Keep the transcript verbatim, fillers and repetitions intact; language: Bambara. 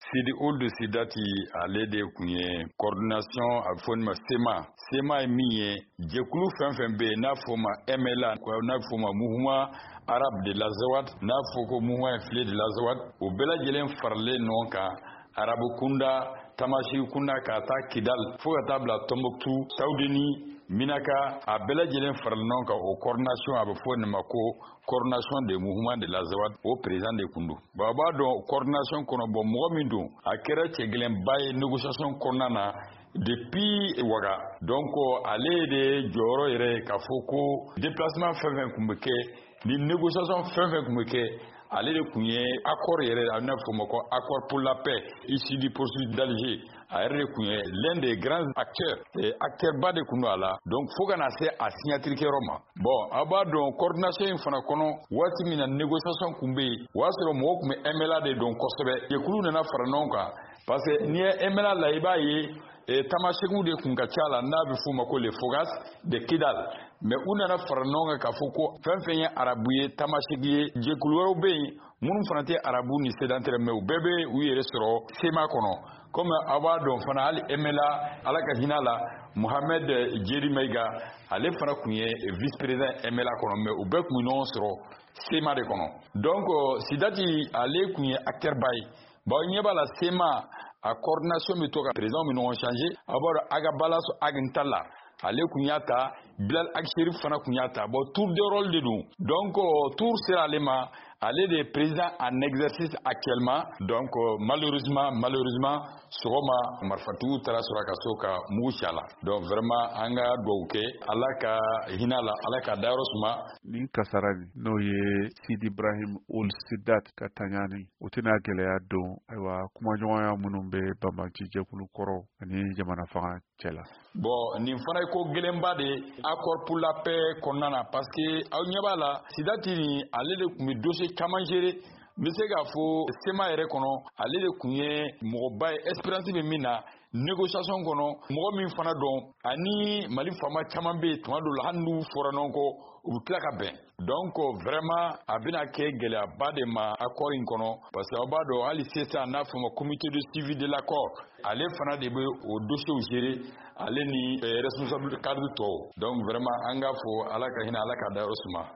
Sidi Ould Sidati ale de kun ye coordination a bɛ fɔ nin ma SEMA. SEMA ye min ye jɛkulu fɛn fɛn bɛ yen n'a fɔ ma M L A n'a fɔ ma Mouvement Arabe de l'Azawad n'a fɔ ko Mouvement Infilé de l'Azawad o bɛɛ lajɛlen faralen ɲɔgɔn kan Arabu kunda Tamasigi kunda ka taa Kidal fo ka taa bila Tombouctou Saoudini Minaka a bɛɛ lajɛlen faralen ɲɔgɔn kan o coordination a bɛ fɔ nin ma ko coordination des mouvements de l'Azawad o président de kun don. Bon a b'a dɔn coordination kɔnɔ bon mɔgɔ min don a kɛra cɛgɛlɛnba ye négociation kɔnɔna na depuis Ouaga. Donc ale de jɔyɔrɔ yɛrɛ ye k'a fɔ ko déplacement fɛn fɛn kun bɛ kɛ ni négociation fɛn fɛn kun bɛ kɛ ale de kun ye accord yɛrɛ a n'a fɔ ma ko accord pour la paix ici du processus d'Alger a yɛrɛ de kun ye l'un des grands acteurs et acteur ba de kun don a la donc fo ka na se a signature kɛyɔrɔ ma. Bon a b'a dɔn coordination in fana kɔnɔ waati min na négociation kun bɛ yen o y'a sɔrɔ mɔgɔw kun bɛ M L A de dɔn kosɛbɛ jɛkulu nana fara ɲɔgɔn kan parce que n'i ye M L A la i b'a ye Tamasegu de kun ka ca la n'a bɛ f'o ma ko les Fogas de Kidal mais u nana fara ɲɔgɔn kan k'a fɔ ko fɛn fɛn ye arabu ye Tamasegi ye jɛkulu wɛrɛw bɛ yen minnu fana tɛ arabu ni sédentaire mais u bɛɛ bɛ u yɛrɛ sɔrɔ SEMA kɔnɔ comme a b'a dɔn fana hali M L A ala ka hinɛ la Mohamed Djeri Maïga ale fana kun ye vice président M L A kɔnɔ mais u bɛɛ kun bɛ ɲɔgɔn sɔrɔ SEMA de kɔnɔ donc Sidati ale kun ye acteur ba ye bon ɲɛ b'a la SEMA a coordination bɛ to ka président bɛ ɲɔgɔn changer a b'a dɔn Aga Balaso Agintala ale kun y'a ta Bilal Aksheri fana kun y'a ta bon tour de rôle de don donc tour sera ale ma ale de président en exercice actuellement donc malheureusement malheureusement sɔgɔma marifatigiw taara sɔrɔ a ka so ka mugu ci a la donc vraiment an ka dugawu kɛ ala ka hinɛ la ala ka dayɔrɔ suma. Nin kasara n'o ye Sidi Ibrahim Ould Sidati ka taɲani o tɛna gɛlɛya don ayiwa kumaɲɔgɔnya minnu bɛ Banbanci jɛkulu kɔrɔ ani jamana fanga cɛla. Bon nin fana ye ko gɛlɛnba de ye accord pour la paix kɔnɔna na parce que aw ɲɛ b'a la Sidati ni ale de kun bɛ dossier caman gérer n bɛ se k'a fɔ SEMA yɛrɛ kɔnɔ ale de kun ye mɔgɔba ye expérience bɛ min na négociation kɔnɔ mɔgɔ min fana dɔn ani Mali faama caman bɛ yen tuma dɔw la hali n'u fɔra ɲɔgɔn kɔ u bɛ tila ka bɛn donc vraiment a bɛna kɛ gɛlɛyaba de ma accord in kɔnɔ parce que aw b'a dɔn hali sisan n'a fɔ ma comité de suivi de l'accord ale fana de bɛ o dossier gérer ale ni responsable cadre tɔw donc vraiment an k'a fɔ ala ka hinɛ ala ka dayɔrɔ suma.